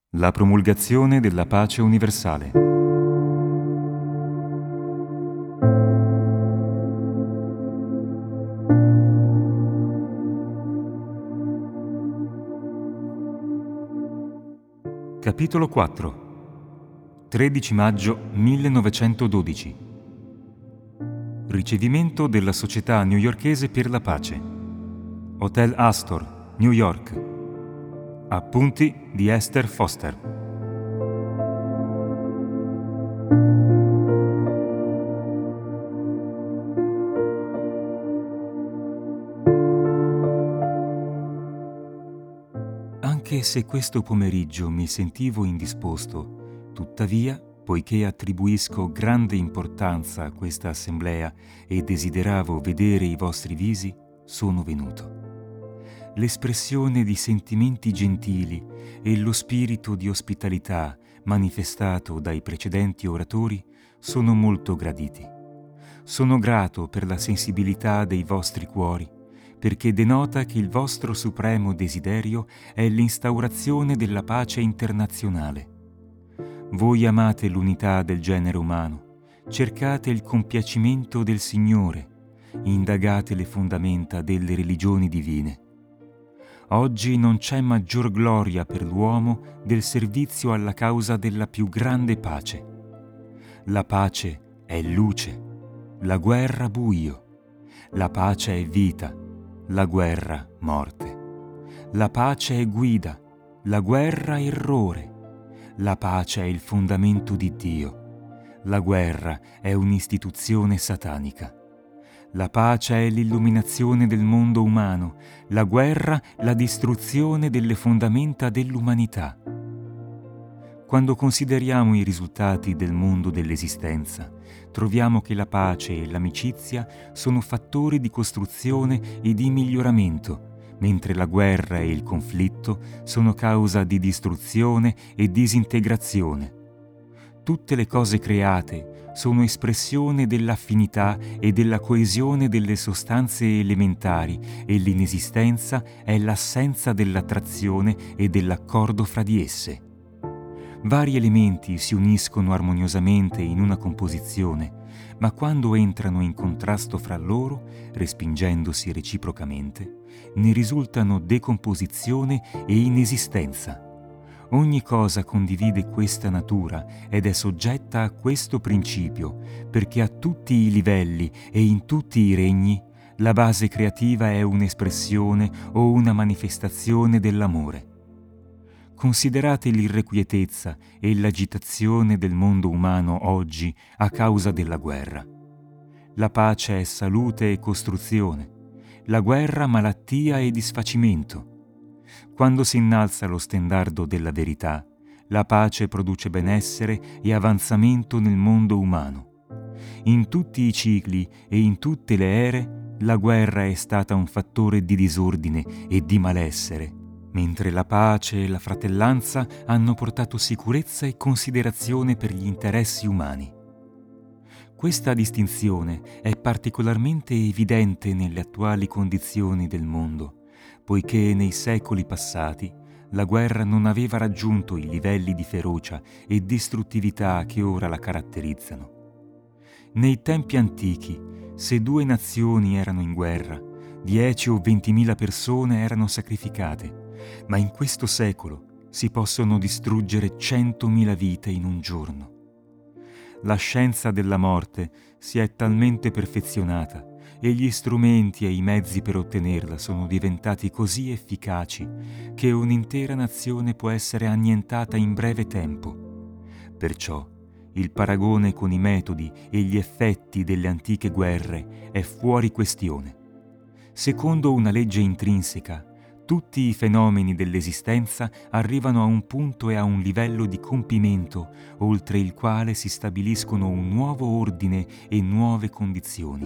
La promulgazione della pace universale. Capitolo 4. 13 maggio 1912. Ricevimento della Società newyorkese per la pace. Hotel Astor, New York. Appunti di Esther Foster. Anche se questo pomeriggio mi sentivo indisposto, tuttavia, poiché attribuisco grande importanza a questa assemblea e desideravo vedere i vostri visi, sono venuto. L'espressione di sentimenti gentili e lo spirito di ospitalità manifestato dai precedenti oratori sono molto graditi. Sono grato per la sensibilità dei vostri cuori, perché denota che il vostro supremo desiderio è l'instaurazione della pace internazionale. Voi amate l'unità del genere umano, cercate il compiacimento del Signore, indagate le fondamenta delle religioni divine. Oggi non c'è maggior gloria per l'uomo del servizio alla causa della più grande pace. La pace è luce, la guerra buio, la pace è vita, la guerra morte. La pace è guida, la guerra errore. La pace è il fondamento di Dio, la guerra è un'istituzione satanica. La pace è l'illuminazione del mondo umano, la guerra la distruzione delle fondamenta dell'umanità. Quando consideriamo i risultati del mondo dell'esistenza, troviamo che la pace e l'amicizia sono fattori di costruzione e di miglioramento, mentre la guerra e il conflitto sono causa di distruzione e disintegrazione. Tutte le cose create sono espressione dell'affinità e della coesione delle sostanze elementari e l'inesistenza è l'assenza dell'attrazione e dell'accordo fra di esse. Vari elementi si uniscono armoniosamente in una composizione, ma quando entrano in contrasto fra loro, respingendosi reciprocamente, ne risultano decomposizione e inesistenza. Ogni cosa condivide questa natura ed è soggetta a questo principio, perché a tutti i livelli e in tutti i regni la base creativa è un'espressione o una manifestazione dell'amore. Considerate l'irrequietezza e l'agitazione del mondo umano oggi a causa della guerra. La pace è salute e costruzione, la guerra malattia e disfacimento. Quando si innalza lo stendardo della verità, la pace produce benessere e avanzamento nel mondo umano. In tutti i cicli e in tutte le ere, la guerra è stata un fattore di disordine e di malessere, mentre la pace e la fratellanza hanno portato sicurezza e considerazione per gli interessi umani. Questa distinzione è particolarmente evidente nelle attuali condizioni del mondo, poiché nei secoli passati la guerra non aveva raggiunto i livelli di ferocia e distruttività che ora la caratterizzano. Nei tempi antichi, se due nazioni erano in guerra, 10 o 20.000 persone erano sacrificate, ma in questo secolo si possono distruggere 100.000 vite in un giorno. La scienza della morte si è talmente perfezionata e gli strumenti e i mezzi per ottenerla sono diventati così efficaci che un'intera nazione può essere annientata in breve tempo. Perciò il paragone con i metodi e gli effetti delle antiche guerre è fuori questione. Secondo una legge intrinseca, tutti i fenomeni dell'esistenza arrivano a un punto e a un livello di compimento oltre il quale si stabiliscono un nuovo ordine e nuove condizioni.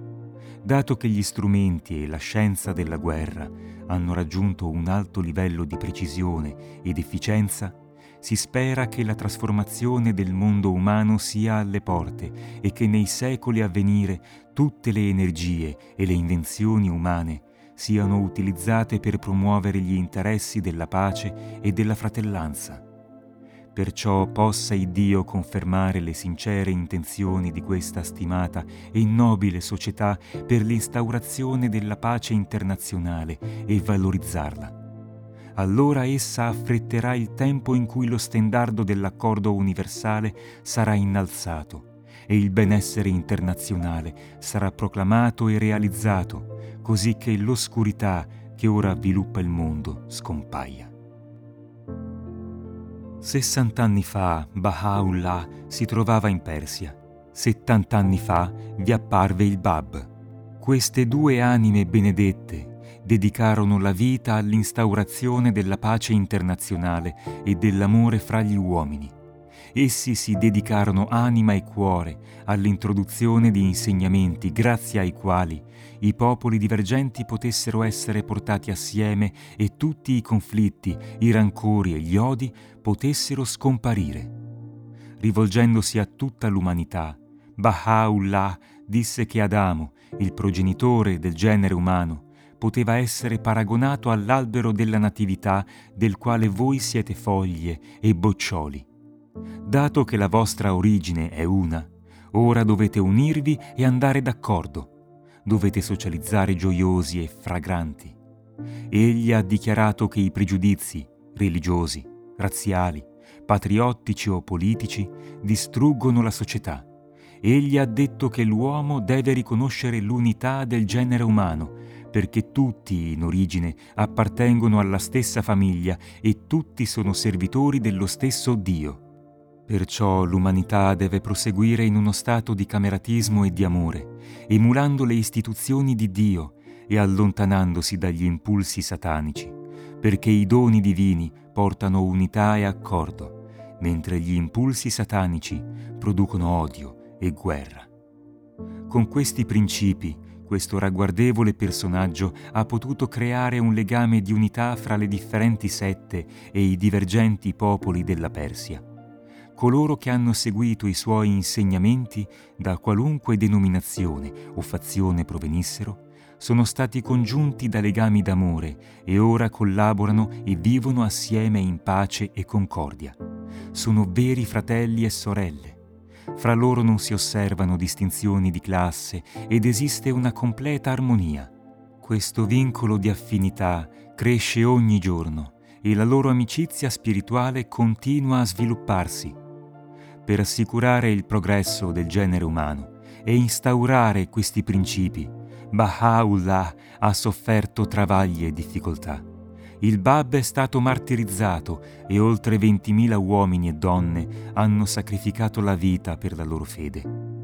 Dato che gli strumenti e la scienza della guerra hanno raggiunto un alto livello di precisione ed efficienza, si spera che la trasformazione del mondo umano sia alle porte e che nei secoli a venire tutte le energie e le invenzioni umane siano utilizzate per promuovere gli interessi della pace e della fratellanza. Perciò possa Iddio confermare le sincere intenzioni di questa stimata e nobile società per l'instaurazione della pace internazionale e valorizzarla. Allora essa affretterà il tempo in cui lo stendardo dell'accordo universale sarà innalzato e il benessere internazionale sarà proclamato e realizzato, così che l'oscurità che ora avviluppa il mondo scompaia. 60 anni fa Baha'u'llah si trovava in Persia. 70 anni fa vi apparve il Bab. Queste due anime benedette dedicarono la vita all'instaurazione della pace internazionale e dell'amore fra gli uomini. Essi si dedicarono anima e cuore all'introduzione di insegnamenti grazie ai quali i popoli divergenti potessero essere portati assieme e tutti i conflitti, i rancori e gli odi potessero scomparire. Rivolgendosi a tutta l'umanità, Baha'u'llah disse che Adamo, il progenitore del genere umano, poteva essere paragonato all'albero della natività del quale voi siete foglie e boccioli. Dato che la vostra origine è una, ora dovete unirvi e andare d'accordo. Dovete socializzare gioiosi e fragranti. Egli ha dichiarato che i pregiudizi religiosi, razziali, patriottici o politici distruggono la società. Egli ha detto che l'uomo deve riconoscere l'unità del genere umano, perché tutti in origine appartengono alla stessa famiglia e tutti sono servitori dello stesso Dio. Perciò l'umanità deve proseguire in uno stato di cameratismo e di amore, emulando le istituzioni di Dio e allontanandosi dagli impulsi satanici, perché i doni divini portano unità e accordo, mentre gli impulsi satanici producono odio e guerra. Con questi principi, questo ragguardevole personaggio ha potuto creare un legame di unità fra le differenti sette e i divergenti popoli della Persia. Coloro che hanno seguito i suoi insegnamenti, da qualunque denominazione o fazione provenissero, sono stati congiunti da legami d'amore e ora collaborano e vivono assieme in pace e concordia. Sono veri fratelli e sorelle. Fra loro non si osservano distinzioni di classe ed esiste una completa armonia. Questo vincolo di affinità cresce ogni giorno e la loro amicizia spirituale continua a svilupparsi. Per assicurare il progresso del genere umano e instaurare questi principi, Baha'u'llah ha sofferto travagli e difficoltà. Il Bab è stato martirizzato e oltre 20.000 uomini e donne hanno sacrificato la vita per la loro fede.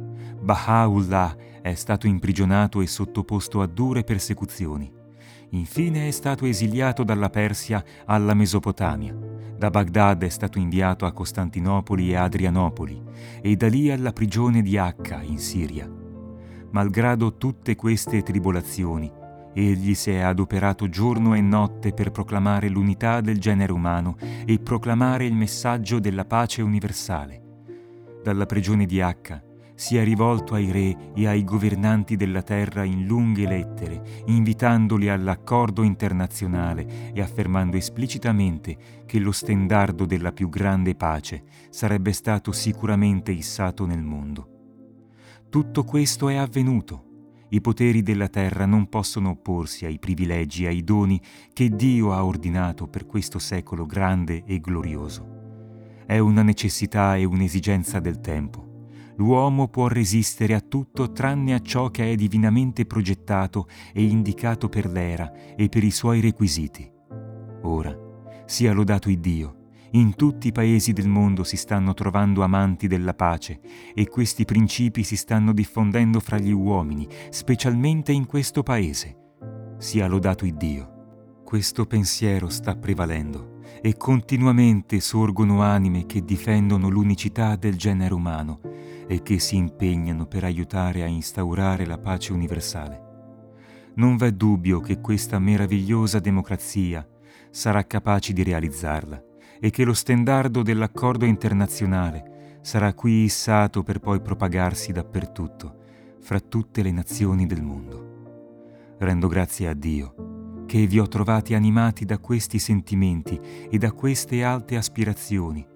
Baha'u'llah è stato imprigionato e sottoposto a dure persecuzioni. Infine è stato esiliato dalla Persia alla Mesopotamia. Da Baghdad è stato inviato a Costantinopoli e Adrianopoli e da lì alla prigione di Acca in Siria. Malgrado tutte queste tribolazioni, egli si è adoperato giorno e notte per proclamare l'unità del genere umano e proclamare il messaggio della pace universale. Dalla prigione di Acca si è rivolto ai re e ai governanti della terra in lunghe lettere, invitandoli all'accordo internazionale e affermando esplicitamente che lo stendardo della più grande pace sarebbe stato sicuramente issato nel mondo. Tutto questo è avvenuto. I poteri della terra non possono opporsi ai privilegi e ai doni che Dio ha ordinato per questo secolo grande e glorioso. È una necessità e un'esigenza del tempo. L'uomo può resistere a tutto tranne a ciò che è divinamente progettato e indicato per l'era e per i suoi requisiti. Ora, sia lodato Iddio, in tutti i paesi del mondo si stanno trovando amanti della pace e questi principi si stanno diffondendo fra gli uomini, specialmente in questo paese. Sia lodato Iddio. Questo pensiero sta prevalendo e continuamente sorgono anime che difendono l'unicità del genere umano e che si impegnano per aiutare a instaurare la pace universale. Non v'è dubbio che questa meravigliosa democrazia sarà capace di realizzarla e che lo stendardo dell'accordo internazionale sarà qui issato per poi propagarsi dappertutto, fra tutte le nazioni del mondo. Rendo grazie a Dio che vi ho trovati animati da questi sentimenti e da queste alte aspirazioni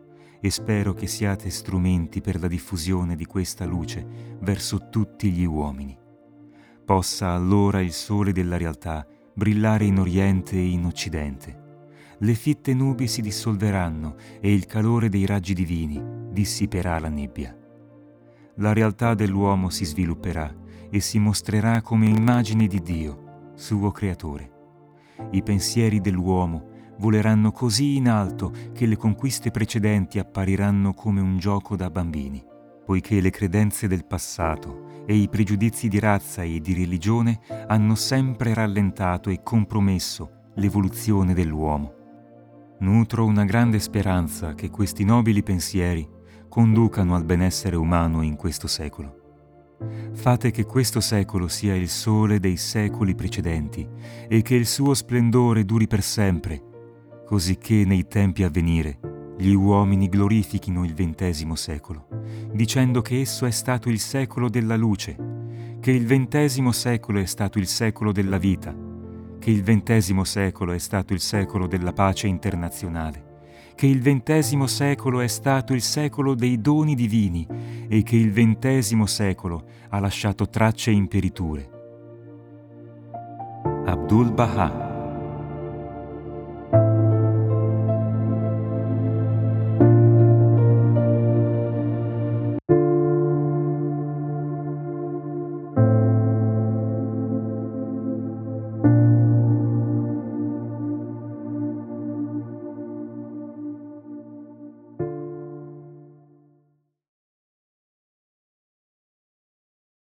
e spero che siate strumenti per la diffusione di questa luce verso tutti gli uomini. Possa allora il sole della realtà brillare in Oriente e in Occidente. Le fitte nubi si dissolveranno e il calore dei raggi divini dissiperà la nebbia. La realtà dell'uomo si svilupperà e si mostrerà come immagine di Dio, suo creatore. I pensieri dell'uomo voleranno così in alto che le conquiste precedenti appariranno come un gioco da bambini, poiché le credenze del passato e i pregiudizi di razza e di religione hanno sempre rallentato e compromesso l'evoluzione dell'uomo. Nutro una grande speranza che questi nobili pensieri conducano al benessere umano in questo secolo. Fate che questo secolo sia il sole dei secoli precedenti e che il suo splendore duri per sempre, cosicché nei tempi a venire gli uomini glorifichino il XX secolo, dicendo che esso è stato il secolo della luce, che il XX secolo è stato il secolo della vita, che il XX secolo è stato il secolo della pace internazionale, che il XX secolo è stato il secolo dei doni divini e che il XX secolo ha lasciato tracce imperiture. Abdul Baha.